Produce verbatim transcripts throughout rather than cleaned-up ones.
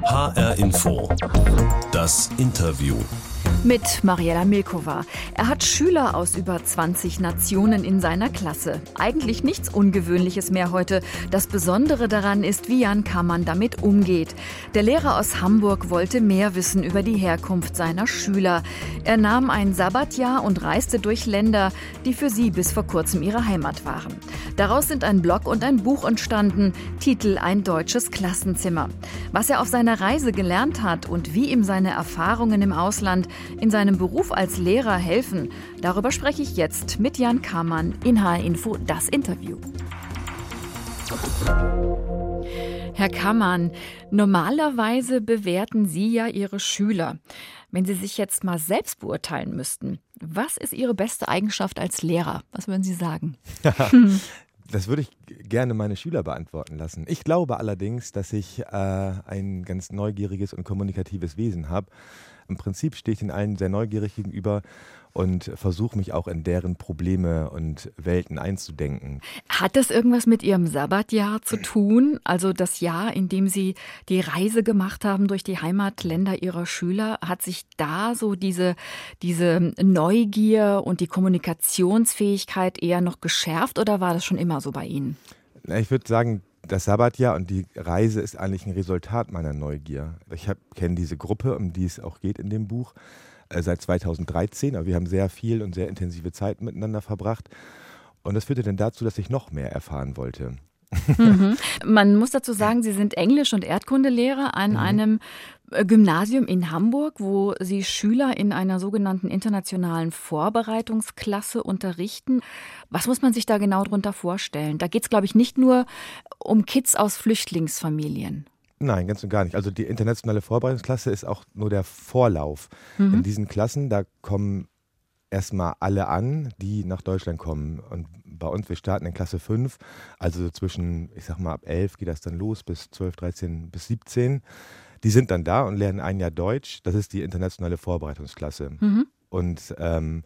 H R Info. Das Interview. Mit Mariella Milkova. Er hat Schüler aus über zwanzig Nationen in seiner Klasse. Eigentlich nichts Ungewöhnliches mehr heute. Das Besondere daran ist, wie Jan Kammann damit umgeht. Der Lehrer aus Hamburg wollte mehr wissen über die Herkunft seiner Schüler. Er nahm ein Sabbatjahr und reiste durch Länder, die für sie bis vor kurzem ihre Heimat waren. Daraus sind ein Blog und ein Buch entstanden. Titel: Ein deutsches Klassenzimmer. Was er auf seiner Reise gelernt hat und wie ihm seine Erfahrungen im Ausland in seinem Beruf als Lehrer helfen, darüber spreche ich jetzt mit Jan Kammann in H R Info, das Interview. Herr Kammann, normalerweise bewerten Sie ja Ihre Schüler. Wenn Sie sich jetzt mal selbst beurteilen müssten, was ist Ihre beste Eigenschaft als Lehrer? Was würden Sie sagen? Das würde ich gerne meine Schüler beantworten lassen. Ich glaube allerdings, dass ich äh, ein ganz neugieriges und kommunikatives Wesen habe. Im Prinzip stehe ich den allen sehr neugierig gegenüber und versuche mich auch in deren Probleme und Welten einzudenken. Hat das irgendwas mit Ihrem Sabbatjahr zu tun? Also das Jahr, in dem Sie die Reise gemacht haben durch die Heimatländer Ihrer Schüler, hat sich da so diese, diese Neugier und die Kommunikationsfähigkeit eher noch geschärft oder war das schon immer so bei Ihnen? Ich würde sagen, das Sabbatjahr und die Reise ist eigentlich ein Resultat meiner Neugier. Ich kenne diese Gruppe, um die es auch geht in dem Buch, äh, seit zweitausenddreizehn. Aber wir haben sehr viel und sehr intensive Zeit miteinander verbracht. Und das führte dann dazu, dass ich noch mehr erfahren wollte. Mhm. Man muss dazu sagen, Sie sind Englisch- und Erdkundelehrer an mhm. einem Gymnasium in Hamburg, wo Sie Schüler in einer sogenannten internationalen Vorbereitungsklasse unterrichten. Was muss man sich da genau darunter vorstellen? Da geht es, glaube ich, nicht nur um Kids aus Flüchtlingsfamilien. Nein, ganz und gar nicht. Also die internationale Vorbereitungsklasse ist auch nur der Vorlauf. Mhm. In diesen Klassen, da kommen erstmal alle an, die nach Deutschland kommen. Und bei uns, wir starten in Klasse fünf, also zwischen, ich sag mal, ab elf geht das dann los, bis zwölf, dreizehn, bis siebzehn. Die sind dann da und lernen ein Jahr Deutsch. Das ist die internationale Vorbereitungsklasse. Mhm. Und ähm,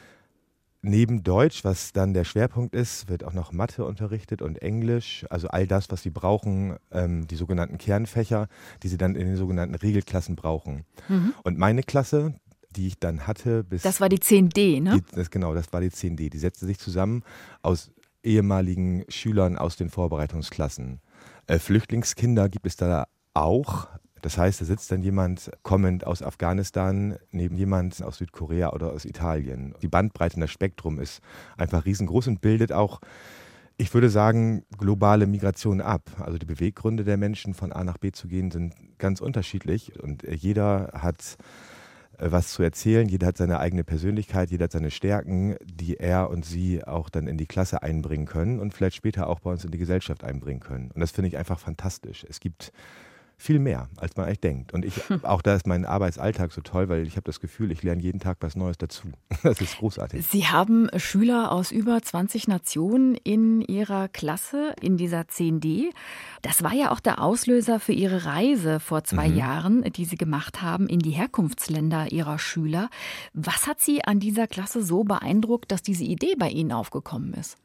neben Deutsch, was dann der Schwerpunkt ist, wird auch noch Mathe unterrichtet und Englisch. Also all das, was sie brauchen, ähm, die sogenannten Kernfächer, die sie dann in den sogenannten Regelklassen brauchen. Mhm. Und meine Klasse, die ich dann hatte bis... Das war die zehn D, ne? Die, das, genau, das war die zehn D. Die setzte sich zusammen aus ehemaligen Schülern aus den Vorbereitungsklassen. Äh, Flüchtlingskinder gibt es da auch. Das heißt, da sitzt dann jemand kommend aus Afghanistan neben jemand aus Südkorea oder aus Italien. Die Bandbreite und das Spektrum ist einfach riesengroß und bildet auch, ich würde sagen, globale Migration ab. Also die Beweggründe der Menschen, von A nach B zu gehen, sind ganz unterschiedlich. Und jeder hat was zu erzählen, jeder hat seine eigene Persönlichkeit, jeder hat seine Stärken, die er und sie auch dann in die Klasse einbringen können und vielleicht später auch bei uns in die Gesellschaft einbringen können. Und das finde ich einfach fantastisch. Es gibt viel mehr, als man eigentlich denkt. Und ich, auch da ist mein Arbeitsalltag so toll, weil ich habe das Gefühl, ich lerne jeden Tag was Neues dazu. Das ist großartig. Sie haben Schüler aus über zwanzig Nationen in Ihrer Klasse, in dieser zehn D. Das war ja auch der Auslöser für Ihre Reise vor zwei mhm. Jahren, die Sie gemacht haben in die Herkunftsländer Ihrer Schüler. Was hat Sie an dieser Klasse so beeindruckt, dass diese Idee bei Ihnen aufgekommen ist?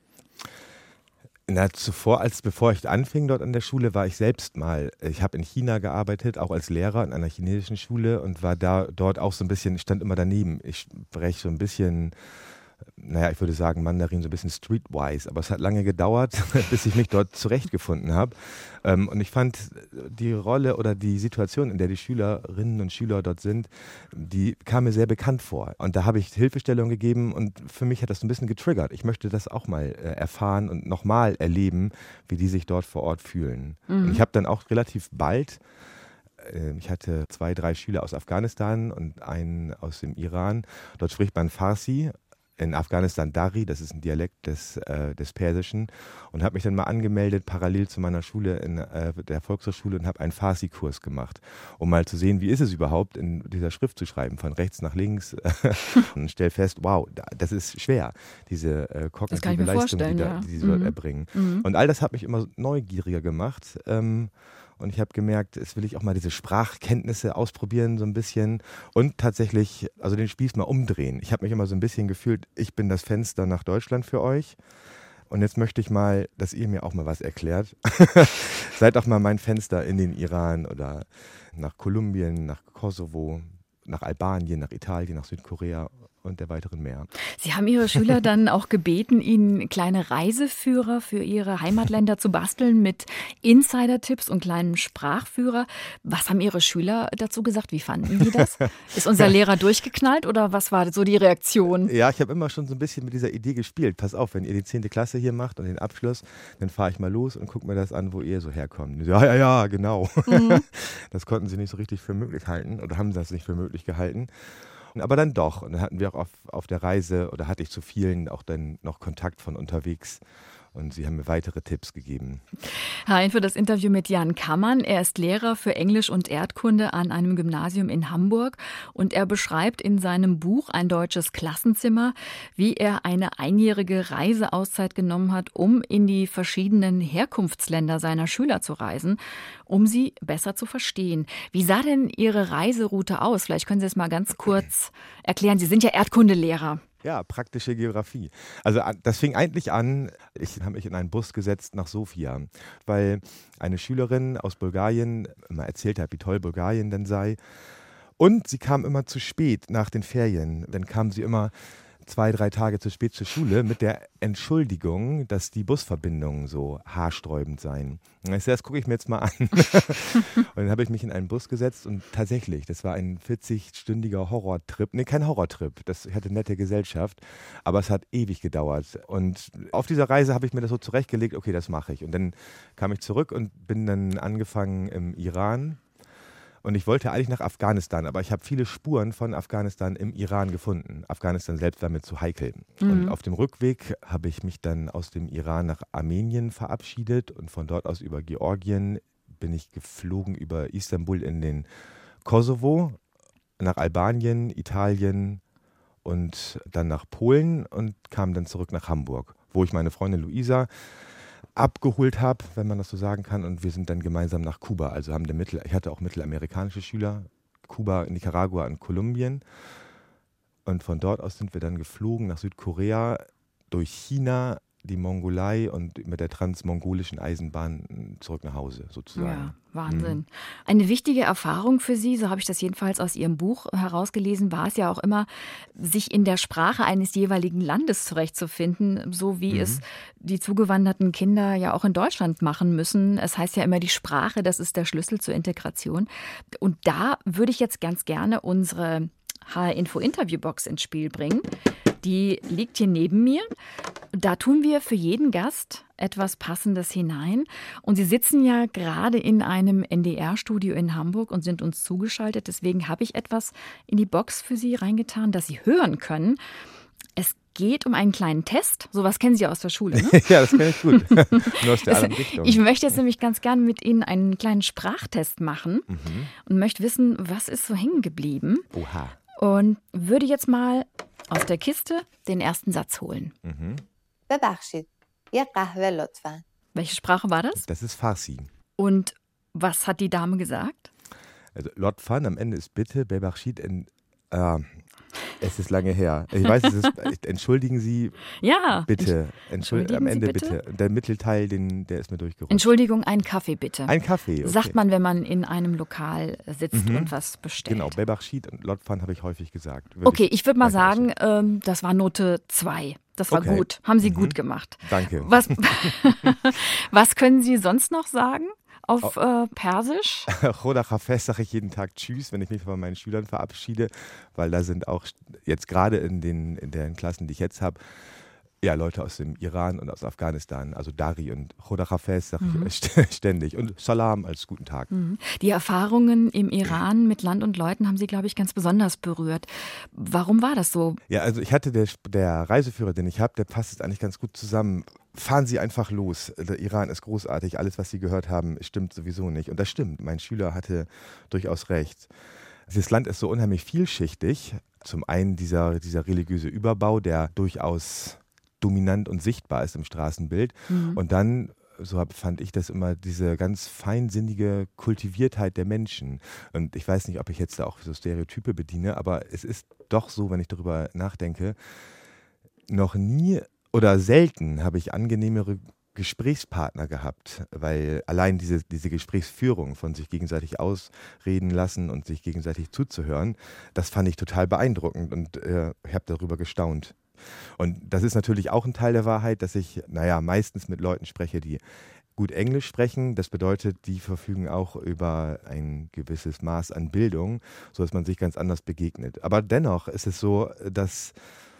Na, zuvor, als bevor ich anfing dort an der Schule, war ich selbst mal, ich habe in China gearbeitet, auch als Lehrer in einer chinesischen Schule und war da dort auch so ein bisschen, ich stand immer daneben. Ich spreche so ein bisschen, naja, ich würde sagen Mandarin, so ein bisschen streetwise, aber es hat lange gedauert, bis ich mich dort zurechtgefunden habe. Und ich fand die Rolle oder die Situation, in der die Schülerinnen und Schüler dort sind, die kam mir sehr bekannt vor. Und da habe ich Hilfestellung gegeben und für mich hat das so ein bisschen getriggert. Ich möchte das auch mal erfahren und nochmal erleben, wie die sich dort vor Ort fühlen. Mhm. Und ich habe dann auch relativ bald, ich hatte zwei, drei Schüler aus Afghanistan und einen aus dem Iran. Dort spricht man Farsi. In Afghanistan Dari, das ist ein Dialekt des, äh, des Persischen, und habe mich dann mal angemeldet, parallel zu meiner Schule in äh, der Volkshochschule, und habe einen Farsi-Kurs gemacht, um mal zu sehen, wie ist es überhaupt, in dieser Schrift zu schreiben, von rechts nach links. Und stell fest, wow, das ist schwer, diese äh, kognitive Leistung, die, da, ja. die sie mhm. dort erbringen. Mhm. Und all das hat mich immer neugieriger gemacht. Ähm, Und ich habe gemerkt, jetzt will ich auch mal diese Sprachkenntnisse ausprobieren so ein bisschen und tatsächlich, also den Spieß mal umdrehen. Ich habe mich immer so ein bisschen gefühlt, ich bin das Fenster nach Deutschland für euch. Und jetzt möchte ich mal, dass ihr mir auch mal was erklärt. Seid doch mal mein Fenster in den Iran oder nach Kolumbien, nach Kosovo, nach Albanien, nach Italien, nach Südkorea und der weiteren mehr. Sie haben Ihre Schüler dann auch gebeten, Ihnen kleine Reiseführer für Ihre Heimatländer zu basteln mit Insider-Tipps und kleinen Sprachführer. Was haben Ihre Schüler dazu gesagt? Wie fanden die das? Ist unser Lehrer durchgeknallt oder was war so die Reaktion? Ja, ich habe immer schon so ein bisschen mit dieser Idee gespielt. Pass auf, wenn ihr die zehnte Klasse hier macht und den Abschluss, dann fahre ich mal los und gucke mir das an, wo ihr so herkommt. Ja, ja, ja, genau. Mhm. Das konnten sie nicht so richtig für möglich halten oder haben das nicht für möglich gehalten. Aber dann doch. Und dann hatten wir auch auf, auf der Reise, oder hatte ich zu vielen auch dann noch Kontakt von unterwegs. Und sie haben mir weitere Tipps gegeben. Herr Hein, für das Interview mit Jan Kammann. Er ist Lehrer für Englisch und Erdkunde an einem Gymnasium in Hamburg. Und er beschreibt in seinem Buch Ein deutsches Klassenzimmer, wie er eine einjährige Reiseauszeit genommen hat, um in die verschiedenen Herkunftsländer seiner Schüler zu reisen, um sie besser zu verstehen. Wie sah denn Ihre Reiseroute aus? Vielleicht können Sie es mal ganz kurz erklären. Sie sind ja Erdkundelehrer. Ja, praktische Geografie. Also das fing eigentlich an, ich habe mich in einen Bus gesetzt nach Sofia, weil eine Schülerin aus Bulgarien immer erzählt hat, wie toll Bulgarien denn sei. Und sie kam immer zu spät nach den Ferien. Dann kam sie immer zwei, drei Tage zu spät zur Schule mit der Entschuldigung, dass die Busverbindungen so haarsträubend seien. Und ich sag, das gucke ich mir jetzt mal an. Und dann habe ich mich in einen Bus gesetzt und tatsächlich, das war ein vierzigstündiger Horrortrip. Nee, kein Horrortrip, das hatte nette Gesellschaft, aber es hat ewig gedauert. Und auf dieser Reise habe ich mir das so zurechtgelegt, okay, das mache ich. Und dann kam ich zurück und bin dann angefangen im Iran. Und ich wollte eigentlich nach Afghanistan, aber ich habe viele Spuren von Afghanistan im Iran gefunden. Afghanistan selbst war mir zu heikel. Mhm. Und auf dem Rückweg habe ich mich dann aus dem Iran nach Armenien verabschiedet und von dort aus über Georgien bin ich geflogen über Istanbul in den Kosovo, nach Albanien, Italien und dann nach Polen und kam dann zurück nach Hamburg, wo ich meine Freundin Luisa abgeholt habe, wenn man das so sagen kann. Und wir sind dann gemeinsam nach Kuba. Also haben der Mittel, ich hatte auch mittelamerikanische Schüler, Kuba, Nicaragua und Kolumbien. Und von dort aus sind wir dann geflogen nach Südkorea, durch China, die Mongolei und mit der transmongolischen Eisenbahn zurück nach Hause sozusagen. Ja, Wahnsinn. Mhm. Eine wichtige Erfahrung für Sie, so habe ich das jedenfalls aus Ihrem Buch herausgelesen, war es ja auch immer, sich in der Sprache eines jeweiligen Landes zurechtzufinden, so wie mhm. es die zugewanderten Kinder ja auch in Deutschland machen müssen. Es heißt ja immer, die Sprache, das ist der Schlüssel zur Integration. Und da würde ich jetzt ganz gerne unsere H R-Info-Interviewbox ins Spiel bringen. Die liegt hier neben mir. Da tun wir für jeden Gast etwas Passendes hinein. Und Sie sitzen ja gerade in einem N D R-Studio in Hamburg und sind uns zugeschaltet. Deswegen habe ich etwas in die Box für Sie reingetan, das Sie hören können. Es geht um einen kleinen Test. Sowas kennen Sie aus der Schule, ne? Ja, das kenne ich gut. Nur aus der anderen Richtung. Ich möchte jetzt nämlich ganz gerne mit Ihnen einen kleinen Sprachtest machen mhm. und möchte wissen, was ist so hängen geblieben. Oha. Und würde jetzt mal aus der Kiste den ersten Satz holen. Mhm. ببخشید یه قهوه لطفاً. Welche Sprache war das? Das ist Farsi. Und was hat die Dame gesagt? Also Lotfan, am Ende ist bitte, Bebarschid, in, äh, es ist lange her. Ich weiß, es ist, entschuldigen Sie ja, bitte. Entschuldigen am Ende Sie bitte? bitte. Der Mittelteil, den, der ist mir durchgerutscht. Entschuldigung, einen Kaffee bitte. Ein Kaffee, okay. Sagt man, wenn man in einem Lokal sitzt mhm. und was bestellt. Genau, Bebarschid und Lotfan habe ich häufig gesagt. Würde okay, ich, ich würde mal sagen, ähm, das war Note zwei. Das war okay. gut. Haben Sie mhm. gut gemacht. Danke. Was, was können Sie sonst noch sagen? Auf äh, Persisch? Choda Hafez sage ich jeden Tag Tschüss, wenn ich mich von meinen Schülern verabschiede, weil da sind auch jetzt gerade in den, in den Klassen, die ich jetzt habe, ja, Leute aus dem Iran und aus Afghanistan, also Dari und Choda Hafez sage mhm. ich ständig und Salam als guten Tag. Mhm. Die Erfahrungen im Iran mit Land und Leuten haben Sie, glaube ich, ganz besonders berührt. Warum war das so? Ja, also ich hatte, der, der Reiseführer, den ich habe, der passt jetzt eigentlich ganz gut zusammen. Fahren Sie einfach los. Der Iran ist großartig. Alles, was Sie gehört haben, stimmt sowieso nicht. Und das stimmt. Mein Schüler hatte durchaus recht. Dieses Land ist so unheimlich vielschichtig. Zum einen dieser, dieser religiöse Überbau, der durchaus dominant und sichtbar ist im Straßenbild. Mhm. Und dann, so fand ich das immer, diese ganz feinsinnige Kultiviertheit der Menschen. Und ich weiß nicht, ob ich jetzt da auch so Stereotype bediene, aber es ist doch so, wenn ich darüber nachdenke, noch nie oder selten habe ich angenehmere Gesprächspartner gehabt, weil allein diese, diese Gesprächsführung von sich gegenseitig ausreden lassen und sich gegenseitig zuzuhören, das fand ich total beeindruckend und äh, ich habe darüber gestaunt. Und das ist natürlich auch ein Teil der Wahrheit, dass ich, naja, meistens mit Leuten spreche, die gut Englisch sprechen. Das bedeutet, die verfügen auch über ein gewisses Maß an Bildung, sodass man sich ganz anders begegnet. Aber dennoch ist es so, dass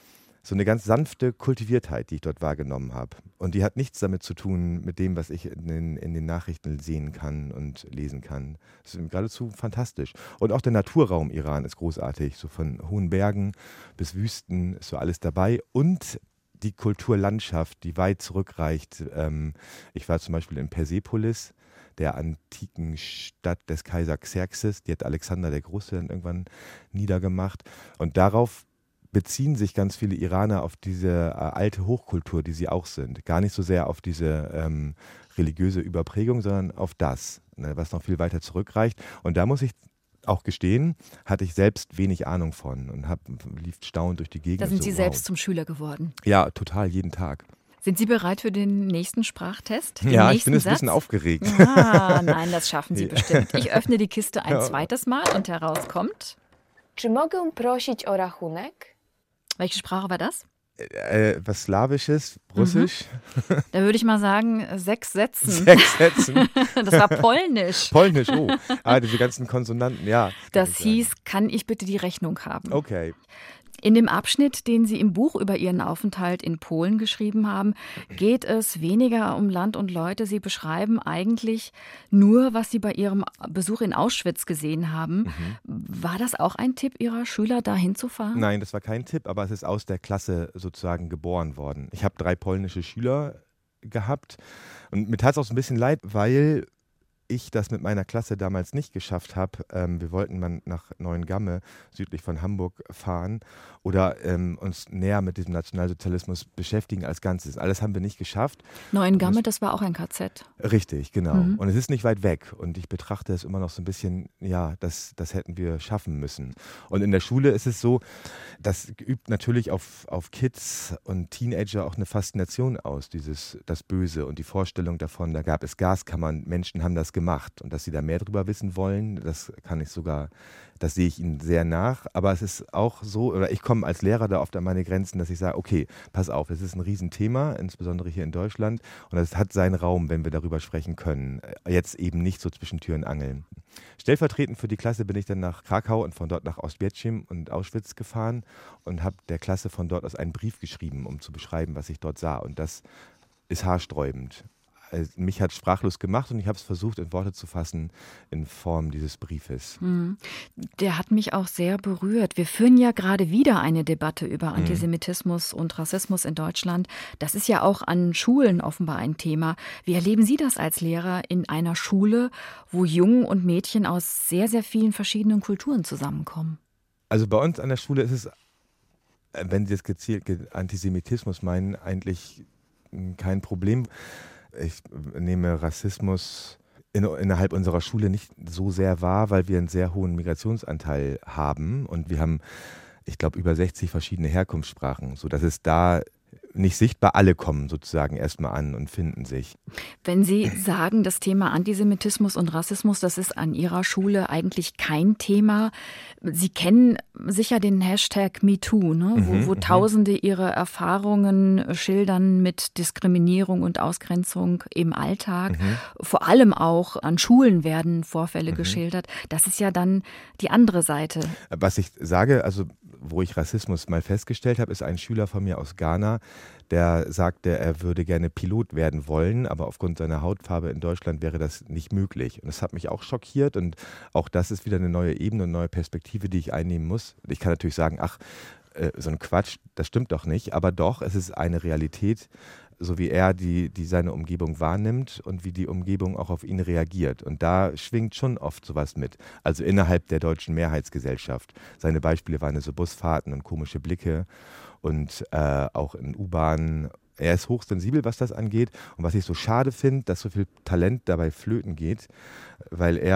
so eine ganz sanfte Kultiviertheit, die ich dort wahrgenommen habe. Und die hat nichts damit zu tun, mit dem, was ich in den, in den Nachrichten sehen kann und lesen kann. Das ist geradezu fantastisch. Und auch der Naturraum Iran ist großartig. So von hohen Bergen bis Wüsten ist so alles dabei. Und die Kulturlandschaft, die weit zurückreicht. Ähm, ich war zum Beispiel in Persepolis, der antiken Stadt des Kaiser Xerxes. Die hat Alexander der Große dann irgendwann niedergemacht. Und darauf beziehen sich ganz viele Iraner auf diese äh, alte Hochkultur, die sie auch sind. Gar nicht so sehr auf diese ähm, religiöse Überprägung, sondern auf das, ne, was noch viel weiter zurückreicht. Und da muss ich auch gestehen, hatte ich selbst wenig Ahnung von und hab, lief staunend durch die Gegend. Da sind so, Sie wow. selbst zum Schüler geworden. Ja, total, jeden Tag. Sind Sie bereit für den nächsten Sprachtest? Den ja, nächsten ich bin jetzt Satz? ein bisschen aufgeregt. Ah, nein, das schaffen Sie Ja. bestimmt. Ich öffne die Kiste ein Ja. zweites Mal und herauskommt. Czy mogę prosić o rachunek? Welche Sprache war das? Äh, was Slawisches, Russisch, Da würde ich mal sagen, sechs Sätzen. sechs Sätzen. Das war Polnisch. Polnisch, oh. Ah, diese ganzen Konsonanten, ja. Das hieß, kann ich bitte die Rechnung haben? Okay. In dem Abschnitt, den Sie im Buch über Ihren Aufenthalt in Polen geschrieben haben, geht es weniger um Land und Leute. Sie beschreiben eigentlich nur, was Sie bei Ihrem Besuch in Auschwitz gesehen haben. Mhm. War das auch ein Tipp Ihrer Schüler, da hinzufahren? Nein, das war kein Tipp, aber es ist aus der Klasse sozusagen geboren worden. Ich habe drei polnische Schüler gehabt und mir tat es auch so ein bisschen leid, weil ich das mit meiner Klasse damals nicht geschafft habe. Ähm, wir wollten mal nach Neuengamme, südlich von Hamburg, fahren oder ähm, uns näher mit diesem Nationalsozialismus beschäftigen als Ganzes. Alles haben wir nicht geschafft. Neuengamme, das war auch ein K Z. Richtig, genau. Mhm. Und es ist nicht weit weg. Und ich betrachte es immer noch so ein bisschen, ja, das, das hätten wir schaffen müssen. Und in der Schule ist es so, das übt natürlich auf, auf Kids und Teenager auch eine Faszination aus, dieses, das Böse und die Vorstellung davon, da gab es Gaskammern, Menschen haben das gemacht. Und dass sie da mehr drüber wissen wollen, das kann ich sogar, das sehe ich ihnen sehr nach. Aber es ist auch so, oder ich komme als Lehrer da oft an meine Grenzen, dass ich sage, okay, pass auf, es ist ein Riesenthema, insbesondere hier in Deutschland. Und es hat seinen Raum, wenn wir darüber sprechen können. Jetzt eben nicht so zwischen Tür und Angeln. Stellvertretend für die Klasse bin ich dann nach Krakau und von dort nach Ostwieczim und Auschwitz gefahren und habe der Klasse von dort aus einen Brief geschrieben, um zu beschreiben, was ich dort sah. Und das ist haarsträubend. Also mich hat sprachlos gemacht und ich habe es versucht, in Worte zu fassen in Form dieses Briefes. Mhm. Der hat mich auch sehr berührt. Wir führen ja gerade wieder eine Debatte über Antisemitismus und Rassismus in Deutschland. Das ist ja auch an Schulen offenbar ein Thema. Wie erleben Sie das als Lehrer in einer Schule, wo Jungen und Mädchen aus sehr, sehr vielen verschiedenen Kulturen zusammenkommen? Also bei uns an der Schule ist es, wenn Sie jetzt gezielt Antisemitismus meinen, eigentlich kein Problem. Ich nehme Rassismus in, innerhalb unserer Schule nicht so sehr wahr, weil wir einen sehr hohen Migrationsanteil haben und wir haben, ich glaube, über sechzig verschiedene Herkunftssprachen, sodass es da nicht sichtbar, alle kommen sozusagen erstmal an und finden sich. Wenn Sie sagen, das Thema Antisemitismus und Rassismus, das ist an Ihrer Schule eigentlich kein Thema. Sie kennen sicher den Hashtag MeToo, ne? wo, Mhm, wo Tausende ihre Erfahrungen schildern mit Diskriminierung und Ausgrenzung im Alltag. Mhm. Vor allem auch an Schulen werden Vorfälle Mhm. geschildert. Das ist ja dann die andere Seite. Was ich sage, also wo ich Rassismus mal festgestellt habe, ist ein Schüler von mir aus Ghana, der sagte, er würde gerne Pilot werden wollen, aber aufgrund seiner Hautfarbe in Deutschland wäre das nicht möglich. Und das hat mich auch schockiert und auch das ist wieder eine neue Ebene, eine neue Perspektive, die ich einnehmen muss. Ich kann natürlich sagen, ach, äh, so ein Quatsch, das stimmt doch nicht, aber doch, es ist eine Realität, so wie er die, die seine Umgebung wahrnimmt und wie die Umgebung auch auf ihn reagiert. Und da schwingt schon oft sowas mit. Also innerhalb der deutschen Mehrheitsgesellschaft. Seine Beispiele waren so Busfahrten und komische Blicke und äh, auch in U-Bahnen. Er ist hochsensibel, was das angeht. Und was ich so schade finde, dass so viel Talent dabei flöten geht, weil er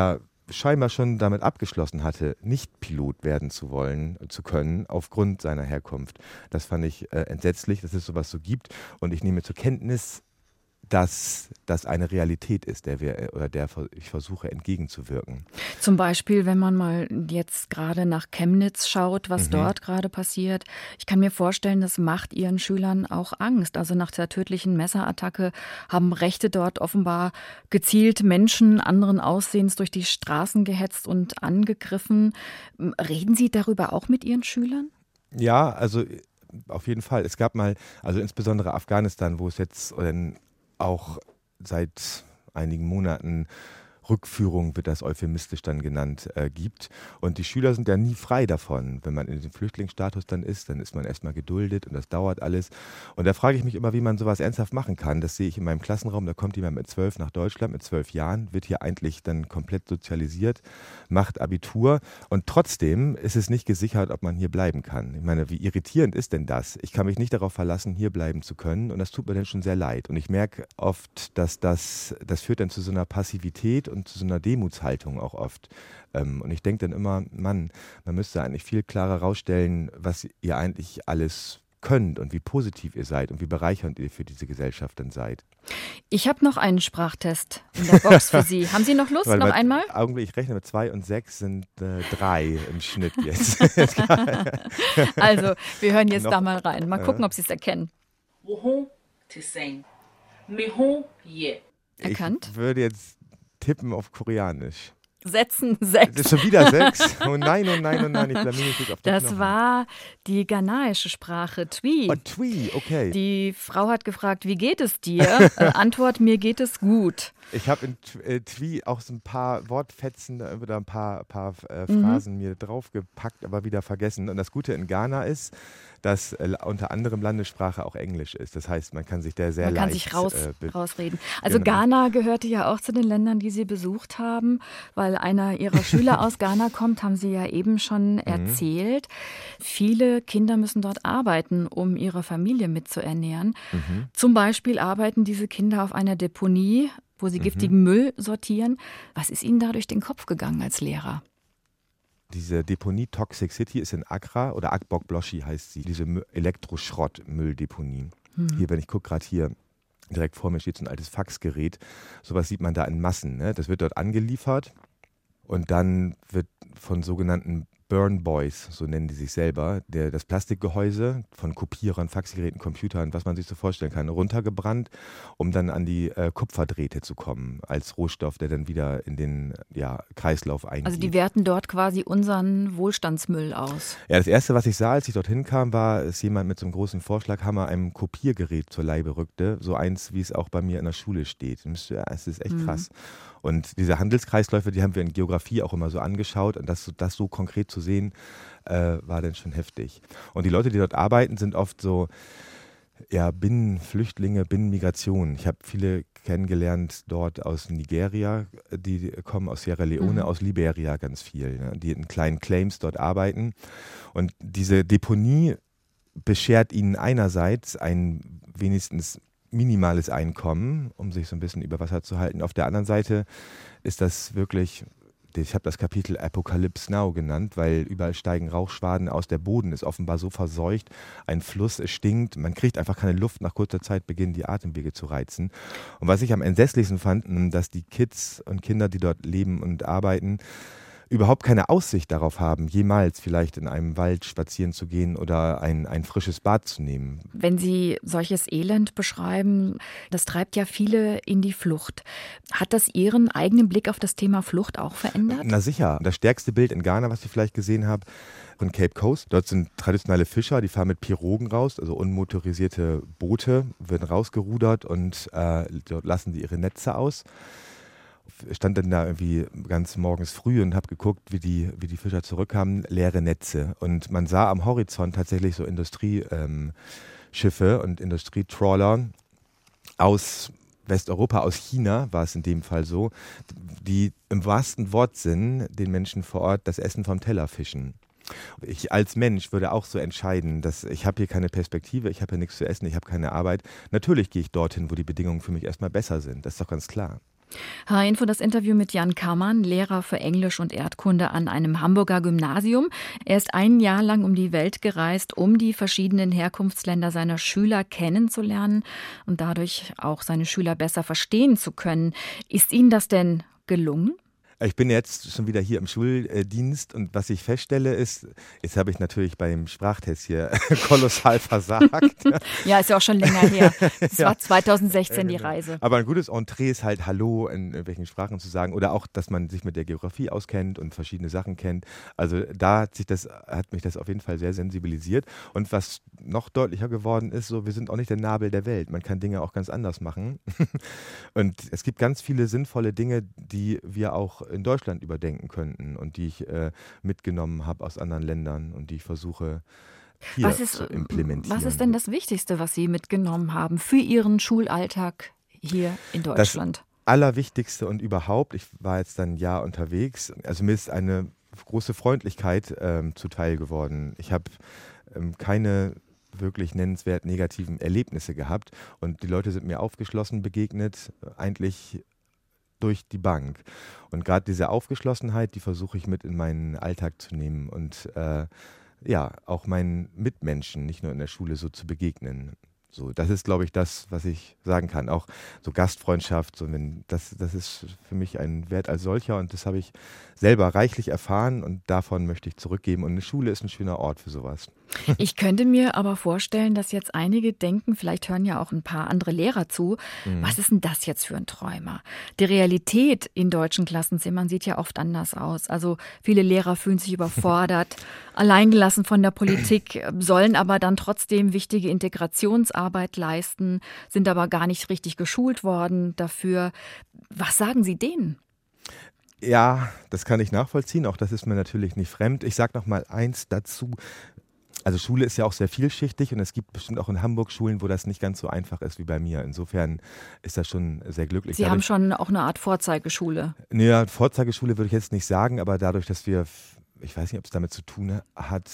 scheinbar schon damit abgeschlossen hatte, nicht Pilot werden zu wollen, zu können, aufgrund seiner Herkunft. Das fand ich äh, entsetzlich, dass es sowas so gibt. Und ich nehme zur Kenntnis, dass das eine Realität ist, der wir oder der ich versuche entgegenzuwirken. Zum Beispiel, wenn man mal jetzt gerade nach Chemnitz schaut, was Mhm. dort gerade passiert. Ich kann mir vorstellen, das macht Ihren Schülern auch Angst. Also nach der tödlichen Messerattacke haben Rechte dort offenbar gezielt Menschen anderen Aussehens durch die Straßen gehetzt und angegriffen. Reden Sie darüber auch mit Ihren Schülern? Ja, also auf jeden Fall. Es gab mal, also insbesondere Afghanistan, wo es jetzt äh, auch seit einigen Monaten Rückführung, wird das euphemistisch dann genannt, äh, gibt. Und die Schüler sind ja nie frei davon. Wenn man in diesem Flüchtlingsstatus dann ist, dann ist man erstmal geduldet und das dauert alles. Und da frage ich mich immer, wie man sowas ernsthaft machen kann. Das sehe ich in meinem Klassenraum, da kommt jemand mit zwölf nach Deutschland, mit zwölf Jahren, wird hier eigentlich dann komplett sozialisiert, macht Abitur und trotzdem ist es nicht gesichert, ob man hier bleiben kann. Ich meine, wie irritierend ist denn das? Ich kann mich nicht darauf verlassen, hier bleiben zu können und das tut mir dann schon sehr leid. Und ich merke oft, dass das, das führt dann zu so einer Passivität und zu so einer Demutshaltung auch oft. Und ich denke dann immer, Mann, man müsste eigentlich viel klarer rausstellen, was ihr eigentlich alles könnt und wie positiv ihr seid und wie bereichernd ihr für diese Gesellschaft dann seid. Ich habe noch einen Sprachtest in der Box für Sie. Haben Sie noch Lust? Weil noch mit, einmal? Augenblick, ich rechne mit zwei und sechs sind äh, drei im Schnitt jetzt. Also, wir hören jetzt Noch- da mal rein. Mal gucken, ob Sie es erkennen. Erkannt? Ich würde jetzt tippen auf Koreanisch. Setzen Das sechs. ist schon wieder sechs? Oh nein, oh nein, oh nein, ich blamier mich auf die Das Knochen. war die ghanaische Sprache, Twi. Oh, Twi, okay. Die Frau hat gefragt, wie geht es dir? Äh, Antwort, mir geht es gut. Ich habe in T- äh, Twi auch so ein paar Wortfetzen äh, oder ein paar, paar äh, Mhm. Phrasen mir draufgepackt, aber wieder vergessen. Und das Gute in Ghana ist, dass äh, unter anderem Landessprache auch Englisch ist. Das heißt, man kann sich da sehr Man kann leicht sich raus, äh, be- rausreden. Also genau. Ghana gehörte ja auch zu den Ländern, die Sie besucht haben, weil einer Ihrer Schüler aus Ghana kommt, haben Sie ja eben schon erzählt. Viele Kinder müssen dort arbeiten, um ihre Familie mitzuernähren. Mhm. Zum Beispiel arbeiten diese Kinder auf einer Deponie, wo sie giftigen Müll sortieren. Was ist Ihnen da durch den Kopf gegangen als Lehrer? Diese Deponie Toxic City ist in Accra oder Akbok Bloshi heißt sie, diese Mü- Elektroschrott-Mülldeponie. Hier, wenn ich gucke, gerade hier direkt vor mir steht so ein altes Faxgerät. Sowas sieht man da in Massen. Ne? Das wird dort angeliefert und dann wird von sogenannten Burn Boys, so nennen die sich selber, der, das Plastikgehäuse von Kopierern, Faxgeräten, Computern, was man sich so vorstellen kann, runtergebrannt, um dann an die äh, Kupferdrähte zu kommen, als Rohstoff, der dann wieder in den ja, Kreislauf eingeht. Also die werten dort quasi unseren Wohlstandsmüll aus. Ja, das Erste, was ich sah, als ich dorthin kam, war, dass jemand mit so einem großen Vorschlaghammer einem Kopiergerät zur Leibe rückte. So eins, wie es auch bei mir in der Schule steht. Ja, es ist echt krass. Und diese Handelskreisläufe, die haben wir in Geografie auch immer so angeschaut. Und das, das so konkret zu sehen, äh, war dann schon heftig. Und die Leute, die dort arbeiten, sind oft so ja, Binnenflüchtlinge, Binnenmigration. Ich habe viele kennengelernt dort aus Nigeria, die kommen aus Sierra Leone, Mhm. aus Liberia ganz viel, ne, die in kleinen Claims dort arbeiten. Und diese Deponie beschert ihnen einerseits ein wenigstens minimales Einkommen, um sich so ein bisschen über Wasser zu halten. Auf der anderen Seite ist das wirklich, ich habe das Kapitel Apocalypse Now genannt, weil überall steigen Rauchschwaden aus, der Boden ist offenbar so verseucht, ein Fluss, es stinkt, man kriegt einfach keine Luft, nach kurzer Zeit beginnen die Atemwege zu reizen. Und was ich am entsetzlichsten fand, dass die Kids und Kinder, die dort leben und arbeiten, überhaupt keine Aussicht darauf haben, jemals vielleicht in einem Wald spazieren zu gehen oder ein, ein frisches Bad zu nehmen. Wenn Sie solches Elend beschreiben, das treibt ja viele in die Flucht. Hat das Ihren eigenen Blick auf das Thema Flucht auch verändert? Na sicher. Das stärkste Bild in Ghana, was ich vielleicht gesehen habe, von Cape Coast. Dort sind traditionelle Fischer, die fahren mit Pirogen raus, also unmotorisierte Boote, werden rausgerudert und äh, dort lassen die ihre Netze aus. Ich stand dann da irgendwie ganz morgens früh und habe geguckt, wie die, wie die Fischer zurückkamen, leere Netze. Und man sah am Horizont tatsächlich so Industrieschiffe ähm, und Industrietrawler aus Westeuropa, aus China war es in dem Fall so, die im wahrsten Wortsinn den Menschen vor Ort das Essen vom Teller fischen. Ich als Mensch würde auch so entscheiden, dass ich habe hier keine Perspektive, ich habe hier nichts zu essen, ich habe keine Arbeit. Natürlich gehe ich dorthin, wo die Bedingungen für mich erstmal besser sind, das ist doch ganz klar. H-Info, das Interview mit Jan Kammann, Lehrer für Englisch und Erdkunde an einem Hamburger Gymnasium. Er ist ein Jahr lang um die Welt gereist, um die verschiedenen Herkunftsländer seiner Schüler kennenzulernen und dadurch auch seine Schüler besser verstehen zu können. Ist Ihnen das denn gelungen? Ich bin jetzt schon wieder hier im Schuldienst und was ich feststelle ist, jetzt habe ich natürlich beim Sprachtest hier kolossal versagt. Ja, ist ja auch schon länger her. Es Ja. war zweitausendsechzehn die Genau. Reise. Aber ein gutes Entree ist halt Hallo in irgendwelchen Sprachen zu sagen oder auch, dass man sich mit der Geografie auskennt und verschiedene Sachen kennt. Also da hat sich das, hat mich das auf jeden Fall sehr sensibilisiert. Und was noch deutlicher geworden ist, so wir sind auch nicht der Nabel der Welt. Man kann Dinge auch ganz anders machen. Und es gibt ganz viele sinnvolle Dinge, die wir auch in Deutschland überdenken könnten und die ich äh, mitgenommen habe aus anderen Ländern und die ich versuche hier Was ist, zu implementieren. was ist denn das Wichtigste, was Sie mitgenommen haben für Ihren Schulalltag hier in Deutschland? Allerwichtigste und überhaupt, ich war jetzt dann ein Jahr unterwegs, also mir ist eine große Freundlichkeit ähm, zuteil geworden. Ich habe ähm, keine wirklich nennenswert negativen Erlebnisse gehabt und die Leute sind mir aufgeschlossen begegnet, eigentlich durch die Bank. Und gerade diese Aufgeschlossenheit, die versuche ich mit in meinen Alltag zu nehmen und äh, ja, auch meinen Mitmenschen, nicht nur in der Schule, so zu begegnen. So, das ist, glaube ich, das, was ich sagen kann. Auch so Gastfreundschaft, so wenn, das, das ist für mich ein Wert als solcher und das habe ich selber reichlich erfahren und davon möchte ich zurückgeben. Und eine Schule ist ein schöner Ort für sowas. Ich könnte mir aber vorstellen, dass jetzt einige denken, vielleicht hören ja auch ein paar andere Lehrer zu, Mhm. was ist denn das jetzt für ein Träumer? Die Realität in deutschen Klassenzimmern sieht ja oft anders aus. Also viele Lehrer fühlen sich überfordert, alleingelassen von der Politik, sollen aber dann trotzdem wichtige Integrationsarbeit leisten, sind aber gar nicht richtig geschult worden dafür. Was sagen Sie denen? Ja, das kann ich nachvollziehen. Auch das ist mir natürlich nicht fremd. Ich sage noch mal eins dazu. Also Schule ist ja auch sehr vielschichtig und es gibt bestimmt auch in Hamburg Schulen, wo das nicht ganz so einfach ist wie bei mir. Insofern ist das schon sehr glücklich. Sie haben Dadurch- schon auch eine Art Vorzeigeschule. Naja, Vorzeigeschule würde ich jetzt nicht sagen, aber dadurch, dass wir, ich weiß nicht, ob es damit zu tun hat,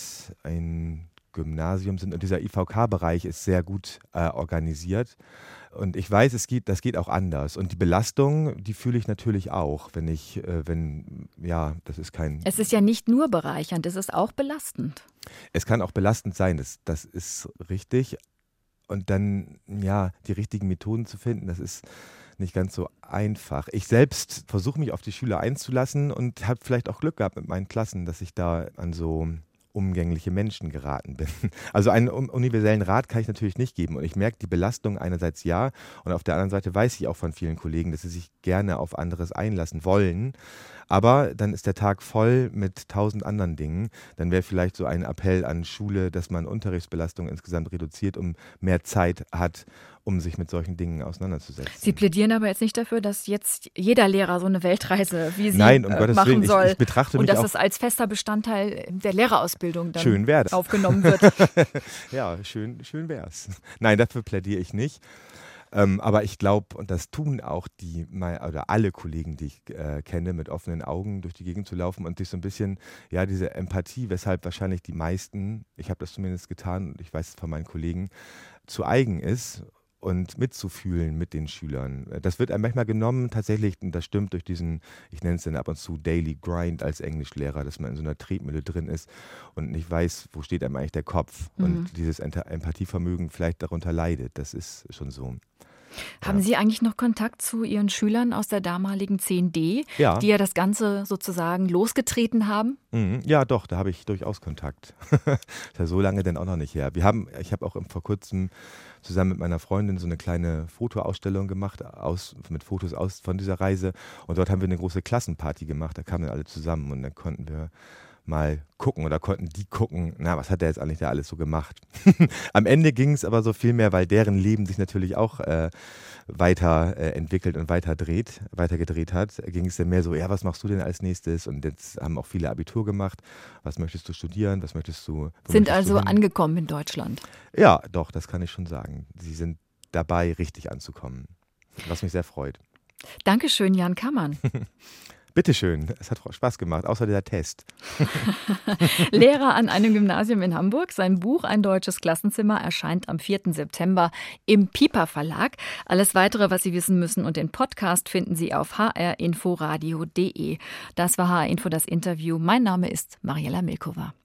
ein Gymnasium sind und dieser I V K-Bereich ist sehr gut äh, organisiert. Und ich weiß, es geht, das geht auch anders. Und die Belastung, die fühle ich natürlich auch, wenn ich, äh, wenn, ja, das ist kein. Es ist ja nicht nur bereichernd, es ist auch belastend. Es kann auch belastend sein, das, das ist richtig. Und dann, ja, die richtigen Methoden zu finden, das ist nicht ganz so einfach. Ich selbst versuche mich auf die Schüler einzulassen und habe vielleicht auch Glück gehabt mit meinen Klassen, dass ich da an so umgängliche Menschen geraten bin. Also einen um- universellen Rat kann ich natürlich nicht geben. Und ich merke die Belastung einerseits ja und auf der anderen Seite weiß ich auch von vielen Kollegen, dass sie sich gerne auf anderes einlassen wollen. Aber dann ist der Tag voll mit tausend anderen Dingen. Dann wäre vielleicht so ein Appell an Schule, dass man Unterrichtsbelastung insgesamt reduziert, um mehr Zeit hat, um sich mit solchen Dingen auseinanderzusetzen. Sie plädieren aber jetzt nicht dafür, dass jetzt jeder Lehrer so eine Weltreise wie Sie Nein, um äh, Gottes machen Willen, ich, soll ich betrachte und mich dass auch, es als fester Bestandteil der Lehrerausbildung dann schön wäre das. aufgenommen wird. Ja, schön, schön wär's. Nein, dafür plädiere ich nicht. Ähm, aber ich glaube, und das tun auch die, mei- oder alle Kollegen, die ich äh, kenne, mit offenen Augen durch die Gegend zu laufen und sich so ein bisschen, ja, diese Empathie, weshalb wahrscheinlich die meisten, ich habe das zumindest getan und ich weiß es von meinen Kollegen, zu eigen ist und mitzufühlen mit den Schülern. Das wird einem manchmal genommen, tatsächlich, und das stimmt durch diesen, ich nenne es dann ab und zu Daily Grind als Englischlehrer, dass man in so einer Tretmühle drin ist und nicht weiß, wo steht einem eigentlich der Kopf Mhm. und dieses Ent- Empathievermögen vielleicht darunter leidet. Das ist schon so. Haben Sie eigentlich noch Kontakt zu Ihren Schülern aus der damaligen zehn D, Ja. die ja das Ganze sozusagen losgetreten haben? Mhm. Ja, doch, da habe ich durchaus Kontakt. Ist ja so lange denn auch noch nicht her. Wir haben, ich habe auch im- vor kurzem zusammen mit meiner Freundin so eine kleine Fotoausstellung gemacht, aus, mit Fotos aus von dieser Reise. Und dort haben wir eine große Klassenparty gemacht. Da kamen dann alle zusammen und dann konnten wir mal gucken oder konnten die gucken, na, was hat der jetzt eigentlich da alles so gemacht? Am Ende ging es aber so viel mehr, weil deren Leben sich natürlich auch äh, weiter äh, entwickelt und weiter dreht, weiter gedreht hat, ging es dann mehr so, ja, was machst du denn als nächstes? Und jetzt haben auch viele Abitur gemacht. Was möchtest du studieren? Was möchtest du? wo Sind möchtest also du hin? angekommen in Deutschland. Ja, doch, das kann ich schon sagen. Sie sind dabei, richtig anzukommen. Was mich sehr freut. Dankeschön, Jan Kammann. Bitteschön, es hat Spaß gemacht, außer der Test. Lehrer an einem Gymnasium in Hamburg. Sein Buch Ein deutsches Klassenzimmer erscheint am vierten September im Piper Verlag. Alles Weitere, was Sie wissen müssen und den Podcast finden Sie auf h r inforadio punkt d e. Das war H R Info, das Interview. Mein Name ist Mariella Milkova.